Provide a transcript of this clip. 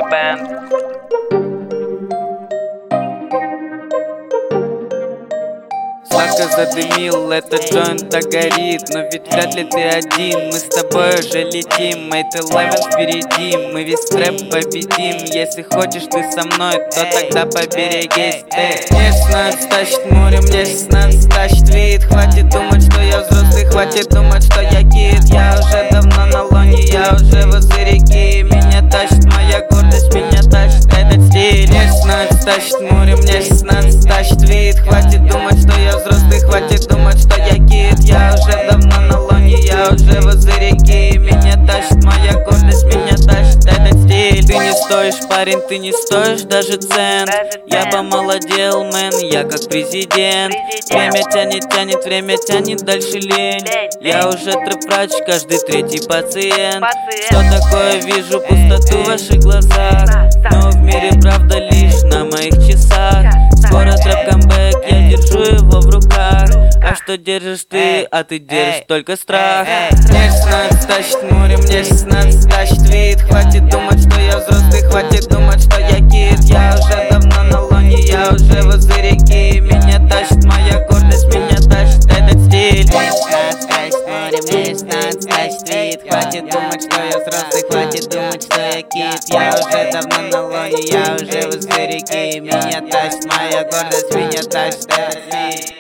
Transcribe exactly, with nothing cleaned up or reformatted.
Band. Сладко задымил, этот джойнт догорит. Но ведь вряд ли ты один, мы с тобой уже летим. Эйты левел впереди, мы весь трэп победим. Если хочешь ты со мной, то тогда поберегись. Эй, мне шестнадцать тащит море, мне шестнадцать тащит вид. Хватит думать, что я взрослый, хватит думать, что я кид. Я уже давно на лоне, я уже возле реки. Меня тащит моя гордость, меня тащит этот стиль. Мне шестнадцать тащит море, мне шестнадцать тащит вид. Хватит думать, что я взрослый, хватит думать, что я кид. Я уже давно на лоне, я уже возле реки. Меня тащит моя гордость, меня тащит этот стиль. Ты не стоишь, парень, ты не стоишь даже цент. Я помолодел, мэн, я как президент. Время тянет, тянет, время тянет, дальше лень. Я уже трэп-врач, каждый третий пациент. Что такое, вижу пустоту в ваших глазах. Но в мире правда лишь на моих часах. Скоро трэп-камбэк, я держу его в руках. А что держишь ты, а ты держишь только страх. Мне шестнадцать тащит море, мне шестнадцать тащит вид. Хватит думать, что я взрослый, хватит думать, что я кид. Я уже давно на лоне, я уже возле реки. Меня тащит моя гордость, меня тащит этот стиль. Мне шестнадцать тащит море, мне шестнадцать тащит вид. Хватит думать, что я взрослый, хватит думать, что я кид. Я уже давно на лоне, я уже возле реки. Меня тащит моя гордость, меня тащит этот стиль.